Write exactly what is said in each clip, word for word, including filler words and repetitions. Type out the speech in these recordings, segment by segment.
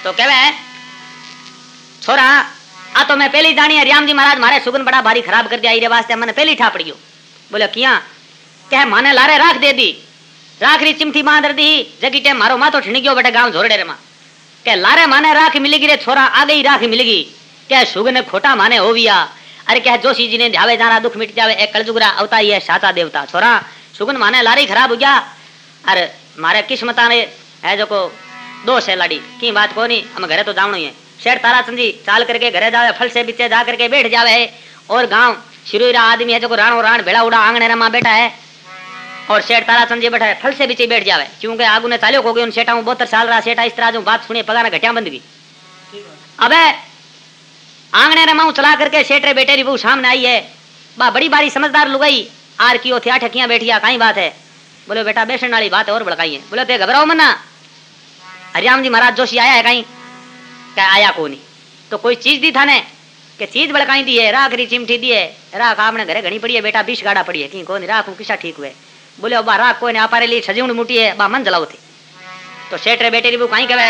तो कहवे छोरा आ तो मैं पहली जानी है राम जी महाराज मारे सुगन बड़ा भारी खराब कर दिया, रे वास्ते मैंने पहली ठा पड़ी। बोले किया कह माने लारे राख दे दी, राख री चिमठी बांध दी जगी टे मारो माथो ठिन गयो बेटे गांव झोरडे रे मा। कह लारे माने राख मिलेगी रे छोरा, आ गई राख मिलेगी। कह सुगन खोटा माने होविया। अरे कह जोशी जी ने ध्यावे जाना दुख मिट जावे, एक कलजुगरा अवतारी है साचा देवता। छोरा सुगन माने लारी खराब हो गया, अरे मारे किस्मता ने है जो को दोष है लाड़ी की बात को नहीं, हम घरे तो जावनो ही है। शेर ताराचंद जी चाल करके घरे जावे, फल से बीचे जा करके बैठ जावे है। और गांव शिरोरा आदमी है जो राणो राण भेड़ा उड़ा आंगने रमा बैठा है और शेर ताराचंद जी बैठा है, फल से बीचे बैठ जावे क्योंकि आगू ने चालो हो गई। उन सेठा बहत्तर साल रहा सेठा इस तरह जो बात सुनिए पगार घटिया बंद गई। अबे आंगने रमा चला करके सेठ रे बेटे री बहू सामने आई है, बा बड़ी बारी समझदार लुगाई आर की थे ठकियां बैठिया कहीं बात है। बोले बेटा बेसन वाली बात है और भड़काई है। बोले ते घबराओ मना, हरिराम जी महाराज जोशी आया है कहीं? क्या आया को नहीं तो कोई चीज दी था ने कि चीज बड़काई दी है, राख री चिमठी दी है, राख आपने घरे घनी पड़ी है बेटा, बीस गाड़ा पड़ी है कि कौन राख किसा ठीक हुए। बोले बा राख कोई ने आपारे लिए सजीवण मुटी है, बा मन जलाओ थे। तो सेठ रे बेटे री वो कहीं कहे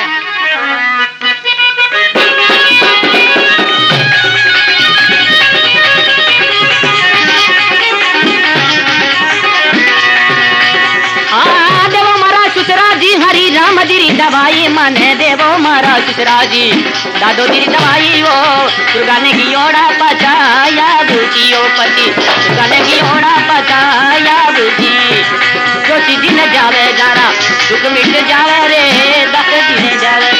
हरी राम जी दवाई मने देवो मारा ससुरा जी, दादो जी दवाई वो दुर्गाने की ओड़ा पचाया बुचियो पति, दुर्गाने की ओड़ा पचाया बुची। जोशी जी ने जावे जारा दुख मिट जावे रे, दख जी ने जावे।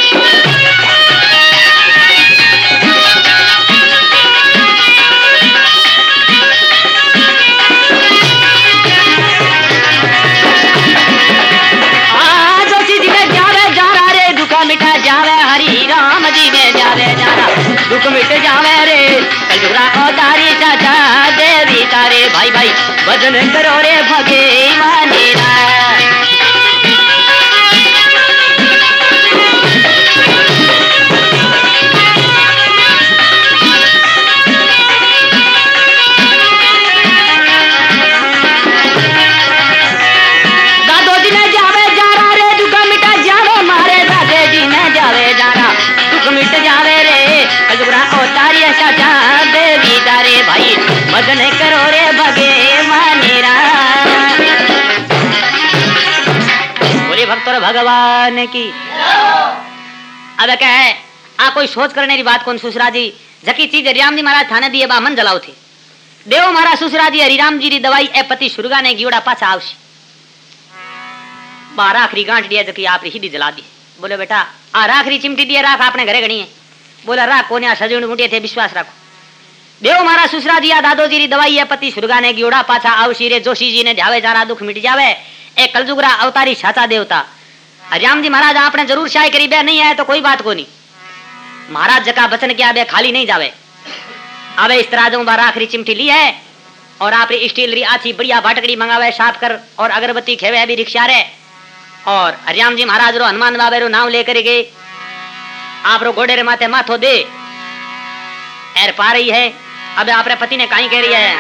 मिटा जावे हरी राम जी में जावे जाना दुख मिट जावे रे, कलजुगरा अवतारी चाचा देवी तारे भाई भाई भजन करो रे भगवानी रा। भजन करो रे भगवानी रा। बोले भक्तों भगवान की। अब क्या है आ कोई सोच करने की बात कौन सुसरा जी जकी चीज हरिराम जी महाराज थाने दिए बा मन जलाओ थे। देव महाराज सुसरा जी हरिराम जी री दवाई ए पति सुरगा ने गियोड़ा पाछा आवशी बा राखरी गांठ दिया जकी आप हिदी जला दी। बोले बेटा आ राखरी चिमटी दिए राख आपने घरे घनी है। बोला राख कोने सजून मुटिए थे विश्वास रखो। देव महाराज सुसरा जी दादो जी री दवाई है पति सुरगा ने गियोड़ा पाछा आवशी रे, जोशी जी ने ध्यावे जाना दुख मिट जावे, ए कलजुगरा अवतारी साचा देवता। हरिराम जी महाराज आपने जरूर शाय करी बे, नहीं आए तो कोई बात को नहीं। महाराज जका बचन किया बे खाली नहीं जावे। अबे इस तरह जो बार आखिरी चिमठी ली है और आप स्टील री आछी बढ़िया भाटकड़ी मंगावे साफ कर और अगरबत्ती खेवे भी रिक्शा रे। और हरिराम जी महाराज रो हनुमान बाबे रो नाम लेकर गए आप रो घोड़े रे माथे माथो दे एर पा रही है। अब आपरे पति ने कहीं कह रही है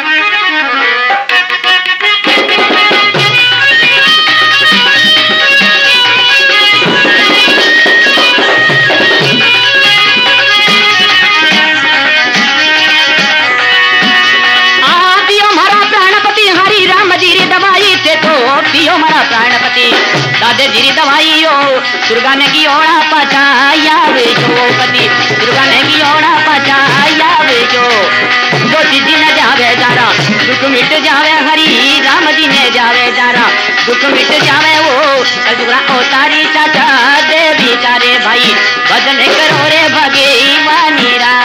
दवाई थे तो पियो मारा प्राणपति दादे जी दवाई हो दुर्गा ने की ओड़ा पचाया बेचो पति दुर्गा ने की ओड़ा पचाया बेचो। जोशी जी ने जावे जारा दुख मिट जावे हरी राम जी ने जावे जारा दुख मिट जावे वो कलजुगरा अवतारी चाचा देवी तारे भाई भजन करो रे भगवानी रा।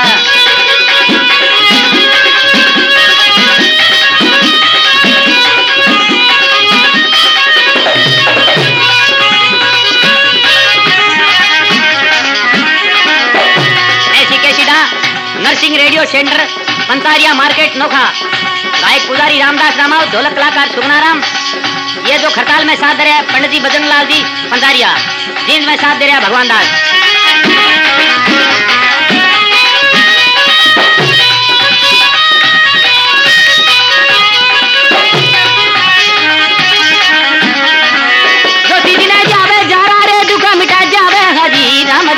नरसिंह रेडियो सेंटर पंतारिया मार्केट नोखा, गायक पुजारी रामदास रामाव, ढोलक कलाकार सुगनाराम। ये जो खरताल में साथ दे रहे हैं पंडित जी भजन लाल जी पंतारिया, जींद में साथ दे रहे हैं भगवान दास। जो दीदी ने जावे जारा रे दुख मिटा जावे हरी राम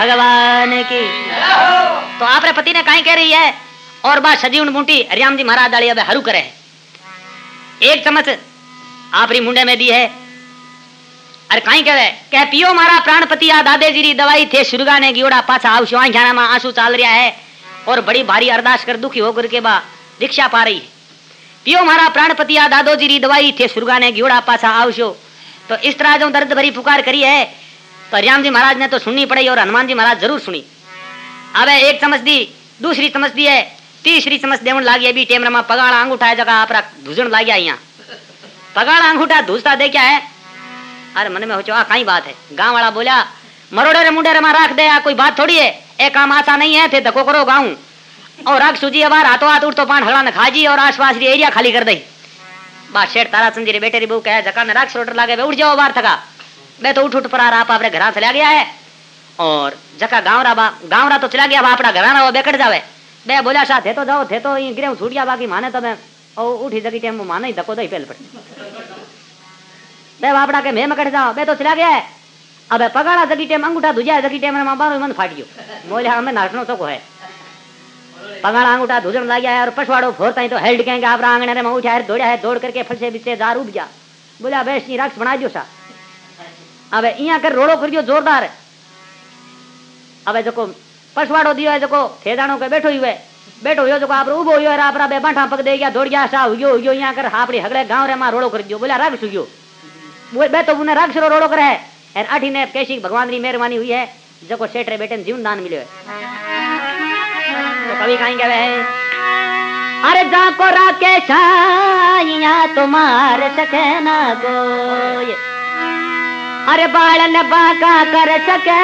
भगवान की। तो आपरे पति ने कहीं कह रही है और बात सजीवन बूटी हरियाम जी महाराज डाली अब हरू करे एक चम्मच आपरी मुंडे में दी है। अरे कहीं कहे कह पियो मारा प्राणपति आ दादे जी री दवाई थे सुरगा ने गियोड़ा पाछा आवशो आंखियां में आंसू चाल रहा है और बड़ी भारी अरदास कर दुखी होकर के बा रिक्शा पा रही है। पियो मारा प्राणपति आ दादो जी री दवाई थे सुरगा ने गियोड़ा पाछा आवशो। तो इस तरह जो दर्द भरी पुकार करी है तो हरियाम जी महाराज ने तो सुननी पड़ी और हनुमान जी महाराज जरूर सुनी। अब एक चम्मच दी, दूसरी चम्मच दी है, तीसरी चम्मच देवन लागी अभी टेमरा में पगाड़ा अंगूठा जगह आप धूजन लाग गया यहाँ पगाड़ा अंगूठा धूजता दे क्या है। अरे मन में हो चुका कहीं बात है। गांव वाला बोला मरोड़े रे मुंडे रे मां राख दे कोई बात थोड़ी है ए काम आशा नहीं है थे धक्को करो गाँव और राख सूजी अबार हाथों हाथ उठ तो पान हगड़ा ने खाजी और आसपास री एरिया खाली कर दी। बात शेठ ताराचंद जी रे बेटे री बहू कहे जका ने राख सोटर लागे उठ जाओ बार थका मैं तो उठ उठ पर आप अपने घर चला गया है और जका गाँवरा बा गाँवरा तो चला गया अपना घर बेकट जावे बे बोला सा थे तो जाओ थे तो गिरे छूट गया बाकी माने तो मैं उठी जगी टाइम माने ही धक्को दो पहले पड़ बे बापड़ा के मैं मकड़ जाओ बे तो चला गया है। अब पगाड़ा जगी टाइम अंगूठा धुजा जगी टाइम में बारो मन फाट गयो मोले हमें नाचनो तो को है पगाड़ा अंगूठा धुजन लग गया और पछवाड़ो फोरता तो हेल्ड कहेंगे आप आंगने में उठा है दौड़ा है दौड़ करके फलसे बिचे जार उठ गया बोला बेस राक्ष बना दियो सा। अब इं कर रोड़ो कर दियो जोरदार। अब जो पछवाड़ो दियो है जो थेदाणो के बैठो हुए बैठो हुए जो आप उभो हुए आप बे बाठा पक दे गया दौड़ गया सा हुयो हुयो यहाँ कर हापड़ी हगड़े गाँव रे मां रोड़ो कर दियो बोला राग सुगियो बे तो उन्हें राग रोड़ो करे है आठी ने कैसी भगवान की मेहरबानी हुई है जो सेठ रे बेटे जीवन दान मिले है। तो कभी कहीं कहे अरे जा को राके छाइया तुम्हार सके ना कोई अरे बालन बाका कर सके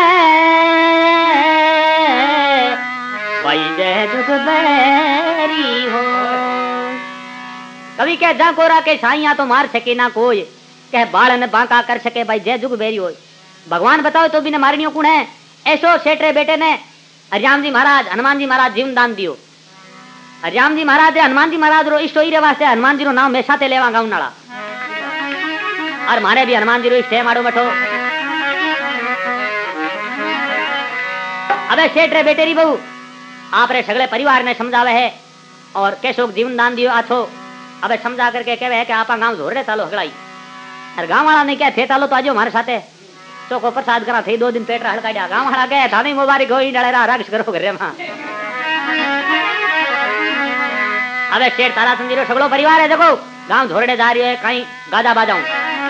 भाई जय दुख बैरी हो। कभी कह जा को राके छाइया तो मार सके ना कोई कह बालन बाका कर सके भाई जय जुग बेरी हो। भगवान बताओ तो भी ने मारनियो कौन है ऐसो सेठ रे बेटे ने हरियाम जी महाराज हनुमान जी महाराज जीवन दान दियो। हरियाम जी महाराज हनुमान जी महाराज रो इष्ट ही रे वास्ते हनुमान जी रो नाम हमेशा ते लेवा गाँव नाला और मारे भी हनुमान जी रो इष्ट है मारो बैठो। अबे सेठ रे बेटे री बहू आप रे सगले परिवार ने समझावे है और कैसो जीवन दान दियो आथो। अबे समझा करके कहवे है कि आपा गाँव झोरे चालो हगड़ाई और गाँव वाला ने क्या थे चालो तो आजो हमारे साथे चोको प्रसाद करा थे दो दिन पेट हड़का दिया गाँव वाला गए थाने मुबारक हो डले रहा राक्ष करो घर में। अबे शेर तारा संजीरो सगलो परिवार है देखो गाँव झोरड़े जा रही है कहीं गाजा बाजाऊं।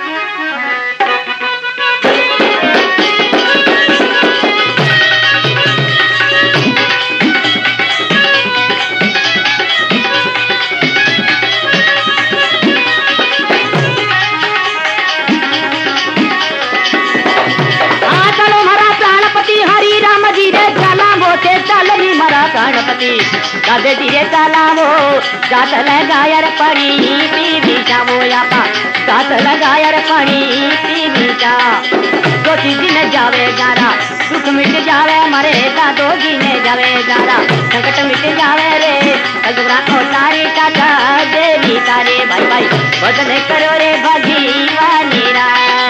गणपति दादे धीरे चलावो जात लगायर पड़ी पी बीचा वो यापा जात लगायर पड़ी पी बीचा दो चीज ने जावे गारा दुख मिट जावे मरे दादो जी ने जावे गारा संकट मिट जावे रे कलुरा को तारी काका देवी तारे भाई भाई भजन करो रे भगवानी रा।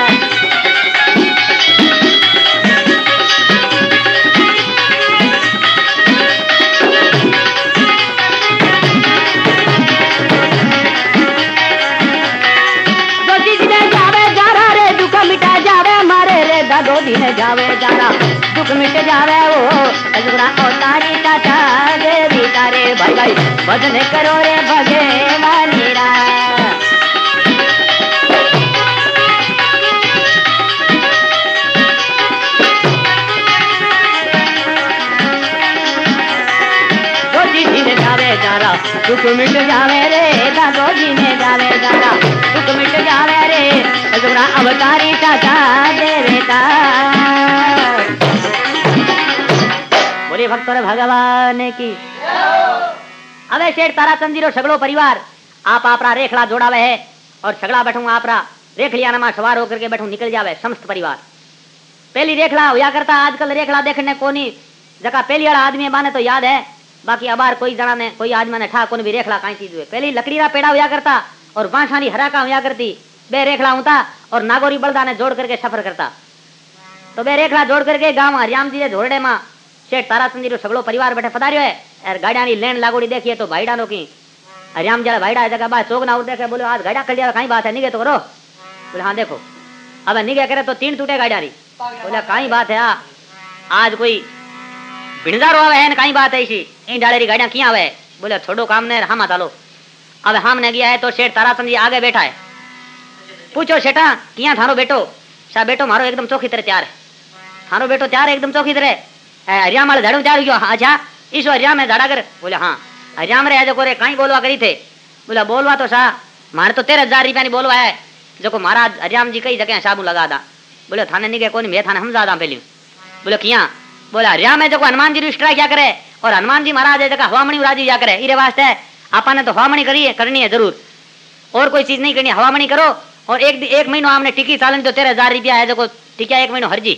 दो दिन जावे जाना दुख मिट जावे वो अजगरा ओ तारी टाटा देवी तारे भाई भाई भजन करो रे भगवानी रा। दो दिन जावे जाना दुख मिट जावे रे दो दिन जावे जाना दुख मिट जावे रे अजगरा अवतारी टाटा देवता। बोले भक्त भगवान की। अबे शेठ ताराचंद जी रो सगलो परिवार आप आपरा रेखला जोड़ावे है और सगला बैठू आपरा रेखलिया नमा सवार होकर के बैठू निकल जावे समस्त परिवार। पहली रेखला हुआ करता आजकल रेखला देखने कोनी जका पहली वाला आदमी बाने तो याद है बाकी अबार कोई जना ने कोई आदमी ने ठा कोनी भी रेखला कहीं चीज हुए। पहली लकड़ी रा पेड़ा हुआ करता और बांसानी हराका हुआ करती बे रेखला होता और नागोरी बलदा ने जोड़ करके सफर करता। तो बे रेखला जोड़ करके गांव हरियाम जी झोरडे में सेठ ताराचंद जी रो सगळो परिवार बैठे पधार्यो है और गाड़िया नी लेन लागोड़ी देखिए तो भाईडा नो की हरियाम जरा भाईडा है जगह बा चौक ना उड़ देखे बोले आज गाड़ा कर दिया कहीं बात है निगे तो करो बोले हाँ देखो अब निगे करे तो तीन टूटे गाड़िया री बोले कहीं बात है आज कोई भिणदारो आवे है कहीं बात है इसी इन डाले री गाड़िया किया आवे बोले छोड़ो काम ने हम चालो अब हमने गया है तो सेठ ताराचंद जी आगे बैठा है पूछो सेठा किया थारो बेटो सा बेटो मारो एकदम चौकी तरह तैयार है थारो बेटो तैयार है एकदम चौकी तरह हरियाम वाले झाड़ू तैयार हो अच्छा इस हरियाम में झाड़ा कर बोले हाँ हरियाम रे जो रे कहीं बोलवा करी थे बोला बोलवा तो सा मारे तो तेरह हजार रुपया बोलवा है जो महाराज हरियाम जी कई जगह साबू लगा दा बोले थाने निके कोनी मैं थाने समझा दा पहले बोले किया बोला हरियाम है जो हनुमान जी स्ट्राइक क्या करे और हनुमान जी महाराज है जगह हवामणी राजी क्या करे इरे वास्ते आपने तो हवामणी करी है करनी है जरूर और कोई चीज नहीं करनी हवामणी करो और एक एक महीनो हमने टिकी चालन तो तेरह हजार रुपया है जो टिका एक महीनो हर जी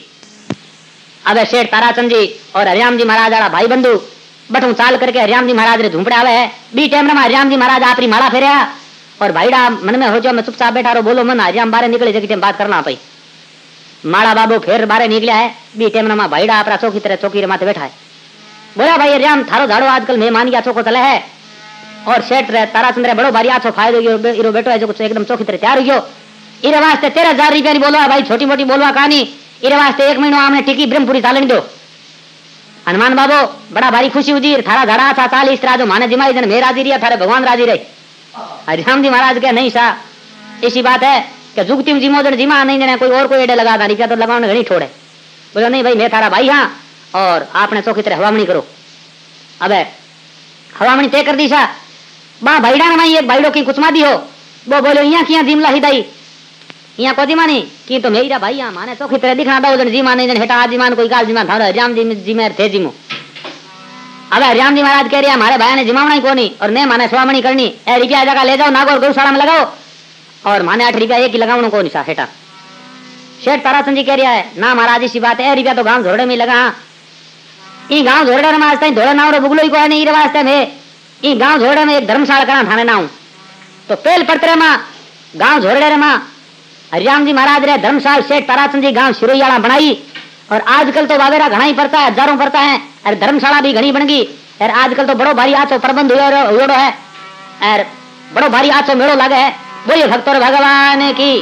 अब सेठ ताराचंद जी और हरियाम जी महाराज वाला भाई बंधु बटू चाल करके हरियाम जी महाराज रे झूंपड़े आवे है बी टाइम में हरियाम जी महाराज आपरी माला फेरिया और भाईडा मन में हो जो मैं चुपचाप बैठा रो बोलो मन हरियाम बारे निकले जगह बात करना पई माला बाबू फिर बारे निकलिया है बी टाइम में भाईडा अपना चौकी तरह चौकी माथे बैठा है बोला भाई हरियाम थारो झाड़ो आजकल मेहमान या चौको चले है और सेठ ताराचंद्र बड़ो भारी आछो फायदो इरो बेटो है जो एकदम चौकी तरह तैयार हो गयो इरे वास्ते तेरह हजार रुपया बोलवा भाई छोटी मोटी बोलवा कहानी इरे वास्ते एक महीनो हमने टिकी ब्रह्मपुरी चालन दो हनुमान बाबू बड़ा भारी खुशी हुई थारा झाड़ा था चालीस तरह जो माने जिमाई जन मैं राजी रहा थारे भगवान राजी रहे हरिराम जी महाराज के नहीं सा ऐसी बात है कि जुगती जिमो जन जिमा नहीं देना कोई और कोई एडे लगा था तो लगाने घनी छोड़े बोलो नहीं भाई मैं थारा भाई हाँ और आपने चौकी तरह हवामणी करो अब हवामणी तय कर दी सा बा भाईडा ने एक भाईडो की कुछ दी हो वो बोलो यहाँ किया जिमला हिदाई यहाँ को जिमा नहीं की तो मेरा भाई यहाँ माने चौकी तरह दिखना दो जन जिमा नहीं जन हेटा आज जिमान कोई काल जिमा था हरियाम जी जिमेर थे जिमो अब हरियाम जी महाराज कह रहे हमारे भाई ने जिमावना ही कोनी और ने माने स्वामणी करनी ए रुपया जगह ले जाओ नागौर गौशाला में लगाओ और माने आठ रुपया एक ही लगावना को नहीं सा हेटा सेठ ताराचंद जी कह रहा है ना महाराज इसी बात है रुपया तो गांव झोड़े में लगा ई गांव झोड़े में आज धोड़ा नाव बुगलो को नहीं वास्ते में ई गांव झोड़े में एक धर्मशाला करा थाने नाऊ तो पहल पड़तरे में गांव झोड़े में हरियाम जी महाराज रे धर्मशाला सेठ ताराचंद जी गांव सिरोयाला बनाई और आजकल तो वावेरा घना ही पड़ता है हजारों पड़ता है और धर्मशाला भी घनी बन गई और आजकल तो बड़ो भारी आचो प्रबंध हुए है और बड़ो भारी आचो मेड़ो लगे है बोलिए भक्तों भगवान की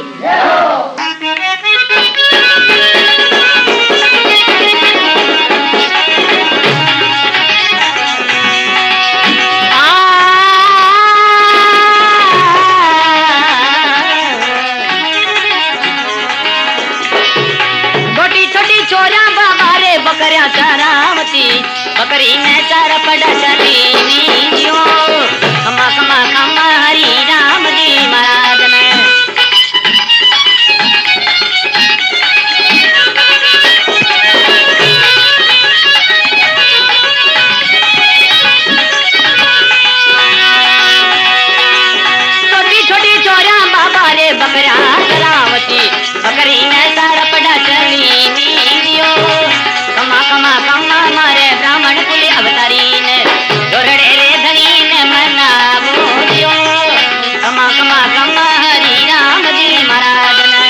बकरिया चारावती बकरी में चार पड़ा चली नीजियो कमा कमा कमा हरि राम जी महाराज ने छोटी छोटी चोरिया बाबा रे बकरिया चारावती बकरी में चार पड़ा चली नीजियो कमा कमा कमा मारे ब्राह्मण कुल अवतारी ने जोरड़े रे धनी ने मनावो दियो कमा कमा कमा हरि राम जी महाराज ने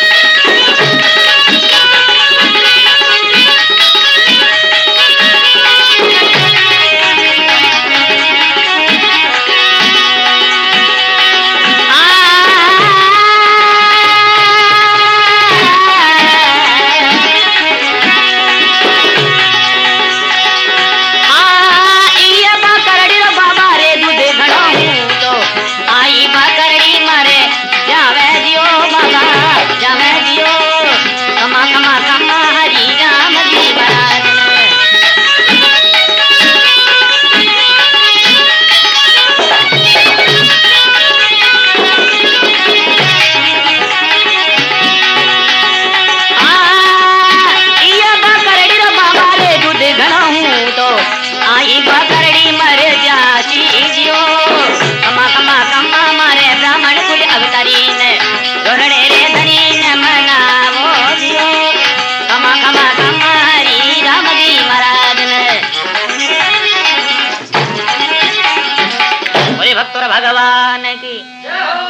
भगवान की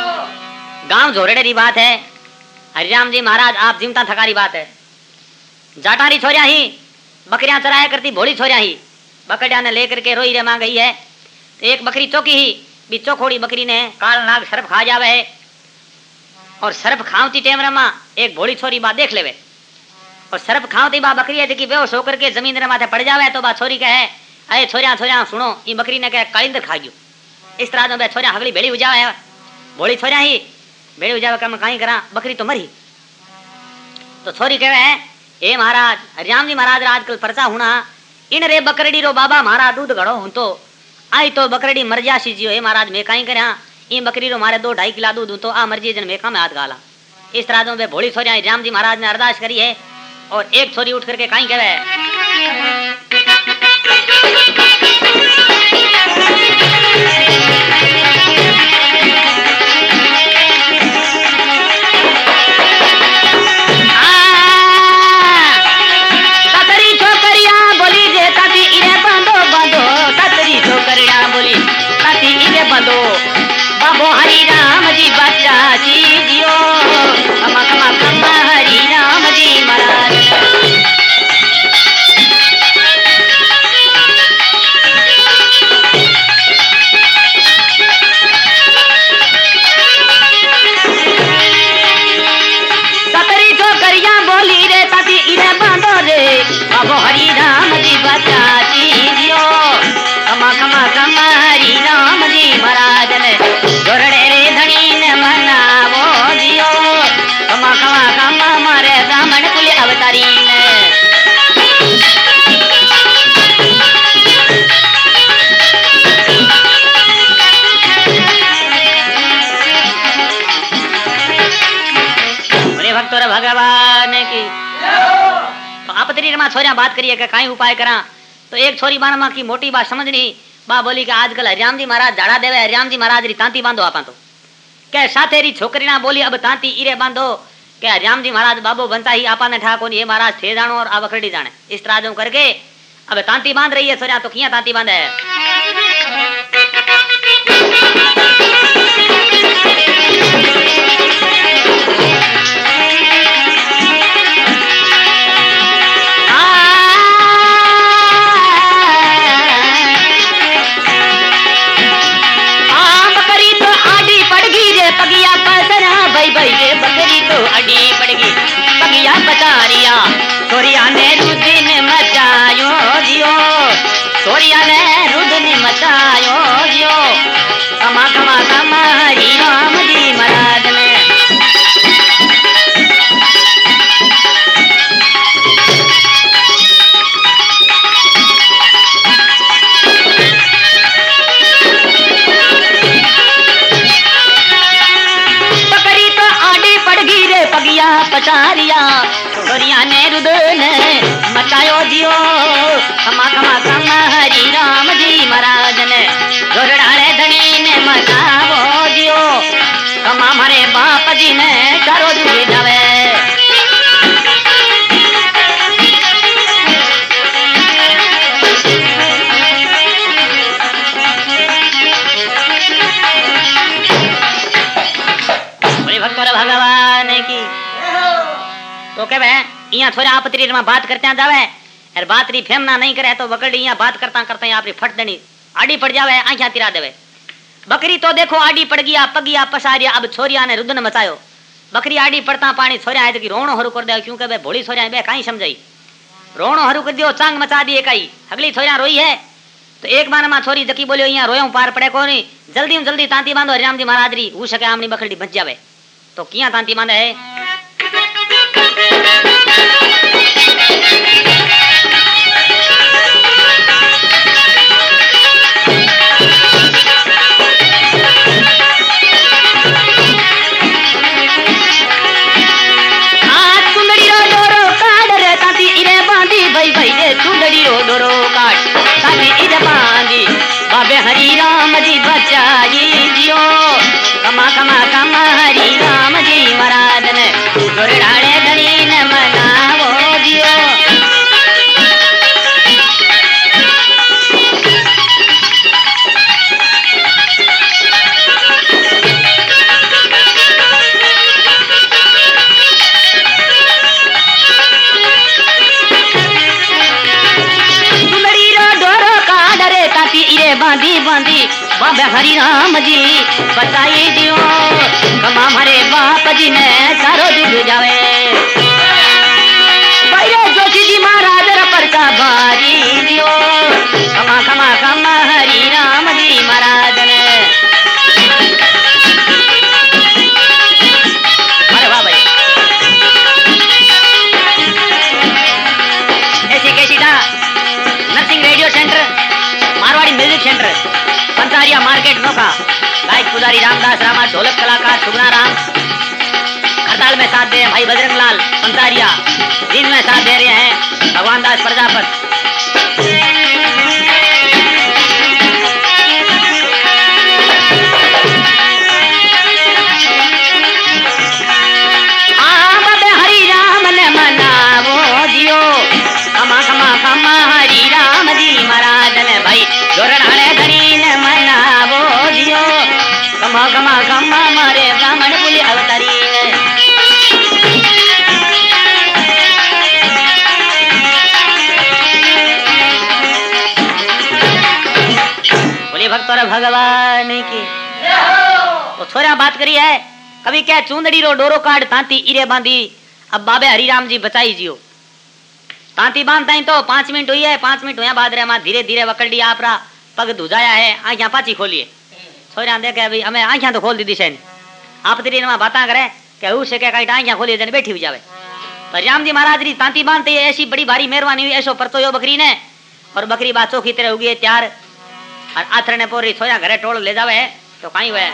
गांव झोरड़े की बात है हरिराम जी महाराज आप जिमता थकारी बात है जाटारी छोरिया ही बकरियां चराया करती, भोली छोरिया ही बकरिया ने लेकर के रोई रे मां गई है। तो एक बकरी चौकी ही भी चौखोड़ी बकरी ने काल नाग सर्प खा जावे है, और सर्प खावती टेम रमा एक भोली छोरी बा देख लेवे, और सर्प खावती बा बकरी है देखी बेहोश होकर के जमीन रे माथे पड़ जावे। तो बा छोरी कहे अरे छोरिया छोरिया सुनो, ये बकरी ने कहे कालिंदर खा गयो। इस तरह जो बे छोरिया हगली भेड़ी उजावे है, भोली छोरिया ही भेड़ी उजावे का मैं कहीं करा, बकरी तो मरी। तो छोरी कहे है ए महाराज हरिराम जी महाराज आजकल परचा हुना, इन रे बकरड़ी रो बाबा मारा दूध घड़ो हूं तो आई तो बकरड़ी मर जासी जियो। हे महाराज मैं कहीं करा, ई बकरी रो मारे दो ढाई किला दूध हूं तो आ मर्जी जन मेका में हाथ गाला। इस तरह जो बे भोली छोरिया राम जी महाराज ने अरदास करी है, और एक छोरी उठ करके कहीं कहे बंदो बाबो हरि राम जी बच्चा जी जियो, कमा कमा कमा हरि राम जी महाराज। सतरी छोकरिया बोली रे ताती इरे बांधो रे, बाबो हरि राम जी बच्चा जी जियो, कमा कमा कमा हरि राम जी महाराज ने जोरड़े रे धनी ने मनावो जियो, कमा कमा कमा मारे ब्राह्मण कुल अवतारी ने। बोले भक्तों भगवान की। तो आप तेरी रमा छोरिया बात करिए कि काई उपाय करा। तो एक छोरी बाण मां की मोटी बात समझ नहीं, बा बोली कि आजकल हरिराम जी महाराज झाड़ा देवे, हरिराम जी महाराज री तांती बांधो आपा तो के साथे री छोकरी ना बोली अब तांती इरे बांधो के हरिराम जी महाराज बाबो बनता ही आपा ने ठा कोनी, ये महाराज थे जानो और आ बकड़ी जाने। इस तरह जो करके अब तांती बांध रही है सोरिया। तो किया तांती बांधे है बकरी तो अड़ी पड़गी पगिया बचारिया, सोरिया ने रुदिन मचायो जियो, सोरिया ने रुदिन मचायो जियो, कमा कमा कमा हरि राम जी महाराज ने। पगिया पचारिया, सोरिया ने रुदन मचायो जियो, कमा कमा कमा हरि राम जी महाराज ने जोरड़ाले धनी ने मचावो जियो, कमा मारे बाप जी ने चारो जुड़ी जावे। भगवान की। तो कहे यहाँ थोड़ा आप तेरी में बात करते जावे और बात री फेमना नहीं करे तो बकरी यहाँ बात करता करता यहाँ फट देनी आड़ी पड़ जावे, आंखिया तिरा देवे। बकरी तो देखो आड़ी पड़ गया पगिया पसारिया, अब छोरिया ने रुदन मचायो। बकरी आड़ी पड़ता पानी छोरिया है कि रोणो हरू कर दे, क्योंकि बे भोली छोरिया बे कहीं समझाई रोणो हरू कर दियो, चांग मचा दिए कई। अगली छोरिया रोई है तो एक बार मां छोरी जकी बोलियो यहाँ रोयो पार पड़े को नहीं, जल्दी जल्दी तांती बांधो हरिराम जी महाराज री हो सके आमनी बकरी बच जावे। तो किया तांती बांधे है बाबे हरि राम जी बचाई जियो, कमा कमा कमा हरि राम जी महाराज ने जोरड़ाले धनी ने मनावो बांधी बांधी बाबे हरि राम जी बताई दियो कमा हमारे बाप जी ने सारो दुख जावे भाई जोशी जी महाराज परचा बारी दियो कमा कमा कमा हरि राम जी महाराज ने अरे वाह भाई ऐसी कैसी था Narsingh radio centre Marwari music centre Pansaria market Nokha गायक पुजारी रामदास रामा ढोलक कलाकार सुगना राम हड़ताल में साथ दे रहे भाई बजरंग लाल पंसारिया दिन में साथ दे रहे हैं भगवान दास प्रजापत हरि राम ने मनावो जियो कमा कमा कमा हरि राम जी महाराज ने भाई जोरणाले धनी ने मनावो जियो कमा कमा कमा मारे ब्राह्मण पुली अवतारी ने बोले भक्त और भगवान की तो छोरा बात करी है कभी क्या चूंदड़ी रो डोरो काट तांती इरे बांधी अब बाबे हरिराम जी बचाई जियो तांती बांधता ही तो पांच मिनट हुई है पांच मिनट हुआ बाद रे मां धीरे धीरे वकड़ी आपरा पग धुजाया है आंखियां पाची खोलिए छोरा देखे अभी हमें आंखियां तो खोल दी दिशा ने आप तेरी में बातें करे कि हूं से काई आंखियां खोलिए जने बैठी हुई जावे तो राम जी महाराज री तांती बांधते ऐसी बड़ी भारी मेहरबानी हुई ऐसो परतो यो बकरी ने और बकरी बात चौकी तरह उगी है त्यार और आथर ने पोरी छोरा घरे टोल ले जावे तो कहीं हुए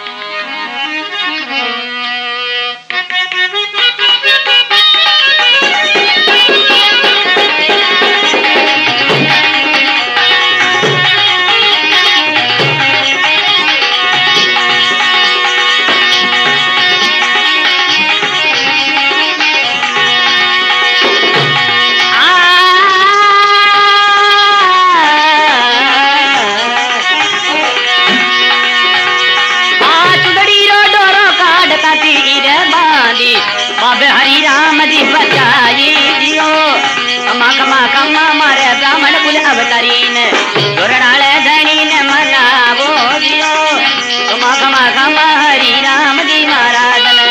बाबे हरि राम जी बचाई दियो कमा कमा कमा मारे ब्राह्मण कुल अवतारीन जोरणाले धनी ने मनावो दियो कमा कमा कमा हरि राम जी महाराज ने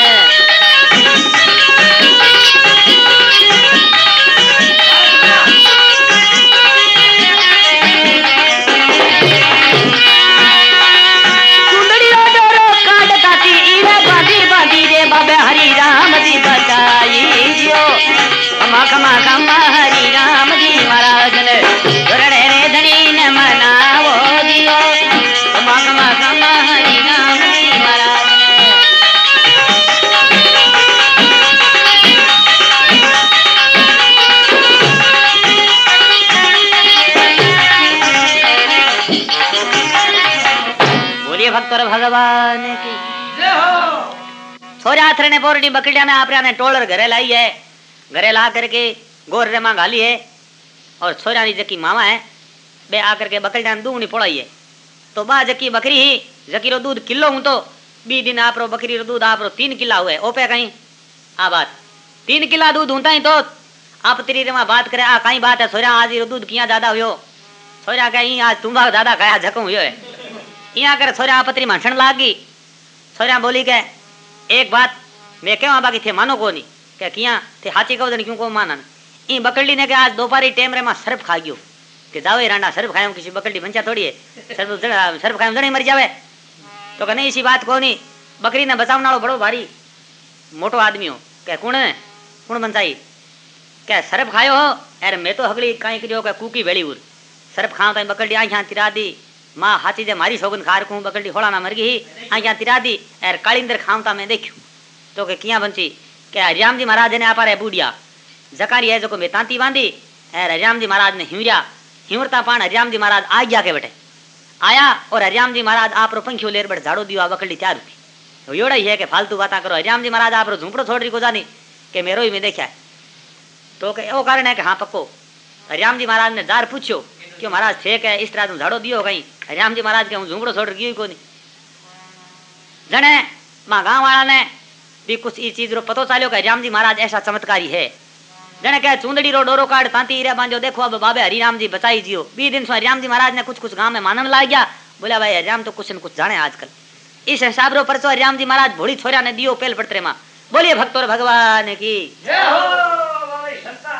बाबे हरि राम जी बचाई दियो कमा कमा कमा हरि राम जी महाराज ने जोरणे रे धनी ने मनावो दियो कमा कमा कमा हरि राम जी महाराज ने बोलिए भक्त और भगवान की जय हो छोरा आथरे ने पोरडी बकड़िया ने आपरे ने टोलर घरे लाई है घरे ला करके गोर रे मां गाली है और छोरा नी जकी मामा है बे आकर के बकड़िया ने दूनी पोड़ाई है तो बा जकी बकरी ही जकी रो दूध किलो हूं तो बी दिन आपरो बकरी रो दूध आपरो तीन किला हुए ओपे कहीं आ बात तीन किला दूध होता ही तो आप तेरी रे मां बात करे आ कहीं बात है छोरा आज रो दूध किया ज्यादा हुयो छोरा कहीं आज तुम्बा ज्यादा खाया झकू हुयो है इया करे छोरा आपतरी मानसण लागी छोरा बोली के एक बात मैं क्या बाकी थे मानो को नहीं क्या किया थे हाथी कहो क्यों को माना ई बकड़ी ने के आज दोपहरी टाइम रे मां सर्फ खा गयो कि जाओ रांडा सर्फ खायो किसी बकड़ी बंचा थोड़ी है सर्फ सर्फ खायो जणी मर जावे तो कने इसी बात को नहीं बकरी ने बचाव नालो बड़ो भारी मोटो आदमी हो क्या कुण कुण बंचाई क्या सर्फ खायो हो अरे मैं तो हगली कहीं करियो क्या कुकी वेली उर सर्फ खाओ तो बकड़ी आंखियां तिरा दी माँ हाथी जे मारी सोगन खार को बकड़ी होड़ा ना मर गई आंखियां तिरा दी एर कालिंदर खावता मैं देखू तो के किया बंची के हरिराम जी महाराज ने आपा रे बूढ़िया जकारी है जो मैं तांती बांधी एर हरिराम जी महाराज ने हिवरिया हिवरता पान हरिराम जी महाराज आ गया के बेटे आया और हरिराम जी महाराज आप रो पंखियो लेर बट झाड़ो दियो बकड़ी चार रुपी योड़ा ही है कि फालतू बातें करो हरिराम जी महाराज आप रो झूपड़ो छोड़ रही को जानी के मेरो ही में देखा है तो के वो कारण है कि हाँ पक्को हरिराम जी महाराज ने जार पूछो क्यों महाराज थे के इस तरह तुम झाड़ो दियो कहीं हरिराम जी महाराज के हूँ झूमड़ो छोड़ गई को नहीं जने माँ गाँव वाला ने भी कुछ इस चीज रो पतो चालो कि हरिराम जी महाराज ऐसा चमत्कारी है जने क्या चूंदड़ी रो डोरो काट तांती हीरा बांधो देखो अब बाबे हरिराम जी बचाई जियो बी दिन से हरिराम जी महाराज ने कुछ कुछ गांव में मानन लाग गया बोला भाई हरिराम तो कुछ न कुछ जाने आजकल। इस हिसाब रो परचो हरिराम जी महाराज भोड़ी छोरा ने दियो पेल पड़तरे मां। बोलिए भक्तों भगवान की जय हो बाबा संता।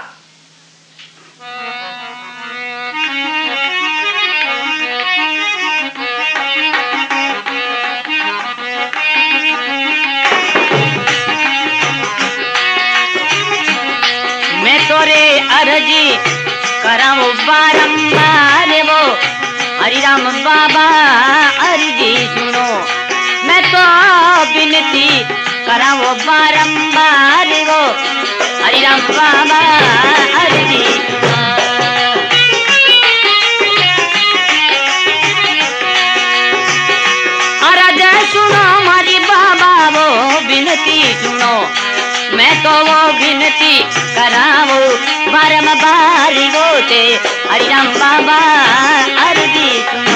मैं तोरे अर्जी कराऊं बारंबार वो हरिराम बाबा अर्जी सुनो। मैं तो विनती कराऊं बारंबार वो हरिराम बाबा अर्जी सुनो। अरज सुनो हमारी बाबा वो विनती सुनो। मैं तो वो विनती करावो बारम बारी वो ते हरिराम बाबा अर्जी सुनो।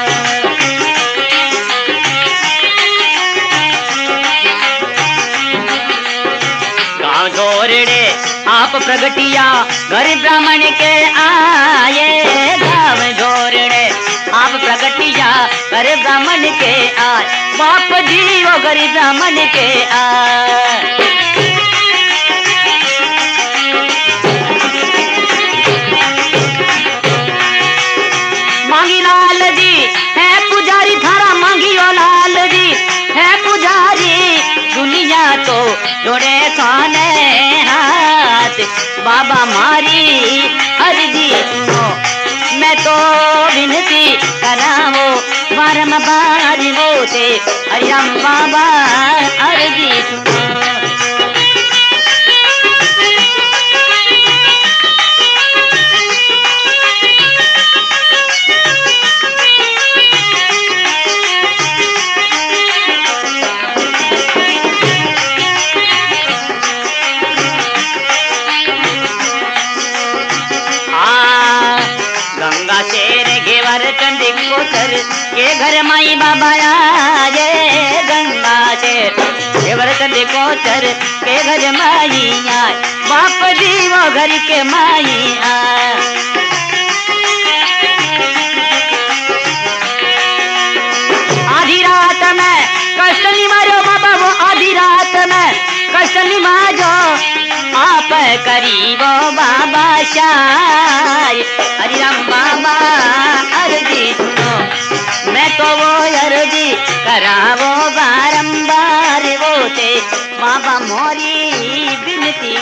गाँव जोड़े आप प्रगटिया घर ब्राह्मण के आए। गाँव जोड़े आप प्रगटिया घर ब्राह्मण के आए। बाप जी वो घर ब्राह्मण के आए। मांगी लाल जी है पुजारी थारा मांगी ओ लाल जी है पुजारी। दुनिया तो जोड़े थाने हाथ बाबा मारी अर्जी सुनो। मैं तो विनती करावो बारम बारी वो ते हरिराम बाबा अर्जी सुनो। के घर माई बाबा आजे। गंगा शेर केवर चंद कोचर के घर माई आए। बाप जी वो घर के माई आए। आधी रात में कष्ट नहीं मारो बाबा वो आधी रात में कष्ट नहीं मारो आप करीबो बाबा शाय हरिराम बाबा अर्जी सुनो। मैं तो वो अर्जी करावो बारंबार वो ते बाबा मोरी विनती